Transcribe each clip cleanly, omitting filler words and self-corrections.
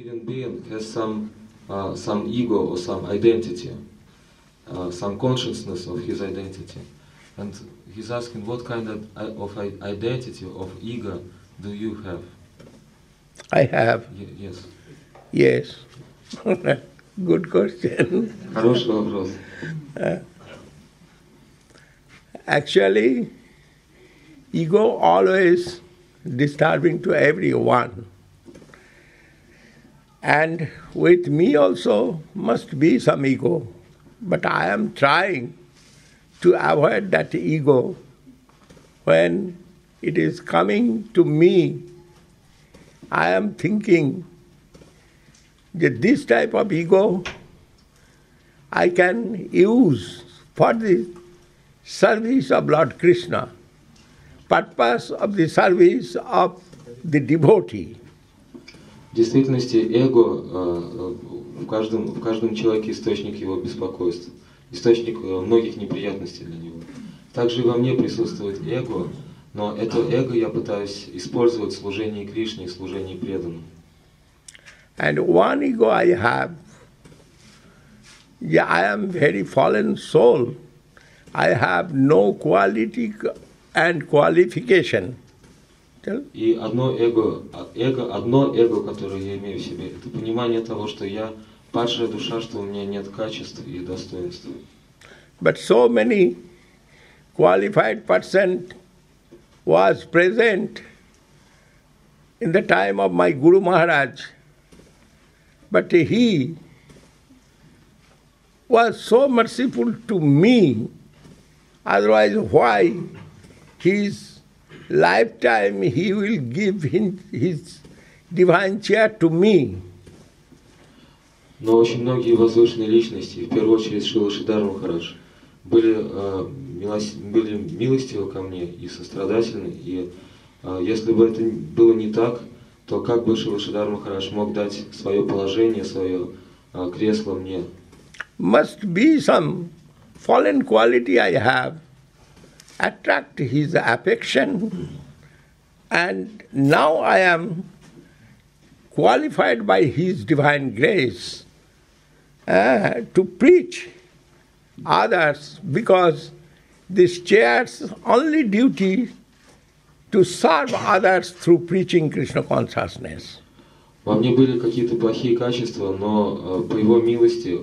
living being has some ego or some identity, some consciousness of his identity. And he's asking, what kind of identity, of ego do you have? I have. Yes. Yes. Good question. Хороший вопрос. Actually, ego always disturbing to everyone. And with me also must be some ego. But I am trying to avoid that ego when it is coming to me. I am thinking that this type of ego I can use for the service of Lord Krishna, purpose of the service of the devotee. В действительности эго в каждом человеке источник его беспокойства, источник многих неприятностей для него. Также и во мне присутствует эго, но это эго я пытаюсь использовать в служении Кришне, в служении преданным. And one ego I have, I am very fallen soul. I have no quality and qualification. И одно эго, которое я имею в себе, это понимание того, что я падшая душа, что у меня нет качеств и достоинств. But so many qualified person was present in the time of my Guru Maharaj. But he was so merciful to me. Otherwise, why his lifetime he will give his divine chair to me? Но очень многие возвышенные личности, в первую очередь Шрила Шридар Махарадж, были милостивы ко мне и сострадательны. И если бы это было не так, то как бы Шрила Шридар Махарадж мог дать свое положение, свое кресло мне? Must be some fallen quality I have, attract his affection, and now I am qualified by his divine grace to preach others, because this chair's only duty to serve others through preaching Krishna consciousness. Во мне были какие-то плохие качества, но по его милостью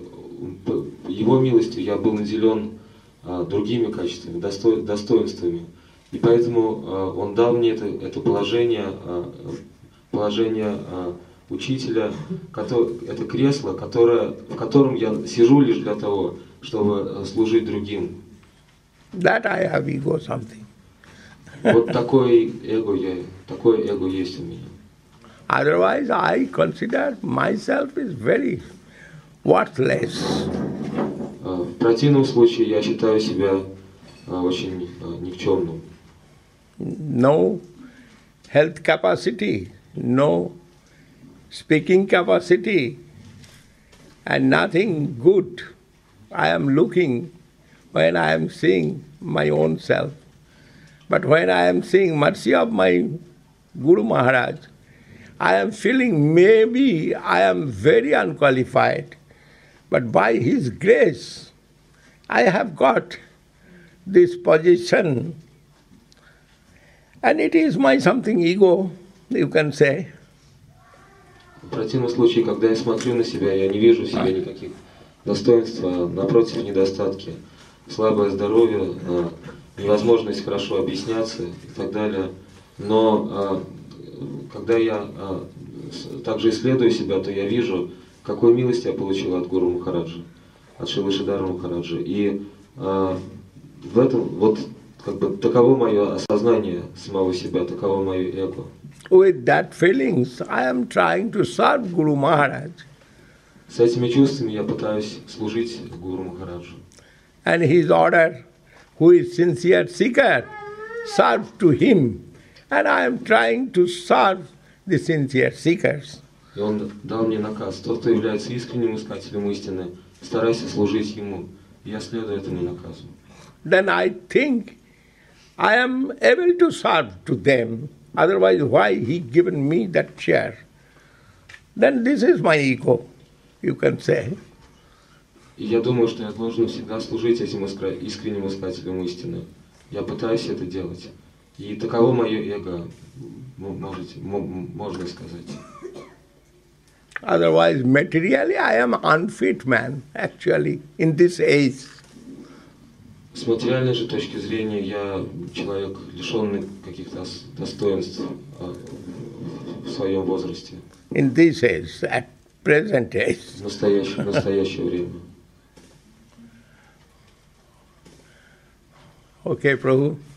я был наделен другими качествами, достоинствами. И поэтому он дал мне это положение учителя, это кресло, в котором я сижу лишь для того, чтобы служить другим. That I have ego something. Вот такое эго есть у меня. Otherwise, I consider myself is very worthless. В противном случае я считаю себя очень никчемным. No health capacity, no speaking capacity, and nothing good I am looking when I am seeing my own self. But when I am seeing mercy of my Guru Maharaj, I am feeling maybe I am very unqualified, but by his grace, I have got this position. And it is my something ego, you can say. В противном случае, когда я смотрю на себя, я не вижу в себе никаких достоинств, а напротив недостатки. Слабое здоровье, невозможность хорошо объясняться и так далее. Но когда я также исследую себя, то я вижу, какую милость я получил от Гуру Махараджа, от Шрилы Шридара Махараджа. И в этом таково мое осознание самого себя, таково мое эго. With that feelings, I am trying to serve Guru Maharaj. С этими чувствами я пытаюсь служить Гуру Махараджу. And his order, who is sincere seeker, serve to him. And I am trying to serve the sincere seekers. И он дал мне наказ: тот, кто является искренним искателем истины, старайся служить ему. И я следую этому наказу. Then I think I am able to serve to them. Otherwise, why he given me that chair? then this is my ego, you can say. И я думаю, что я должен всегда служить этим искренним искателям истины. Я пытаюсь это делать. И таково мое эго, можно сказать. Otherwise, materially, I am unfit man, actually, in this age. С материальной же точки зрения я человек, лишенный каких-то достоинств в своем возрасте. In this age, at present age. В настоящее время. Okay, Prabhu.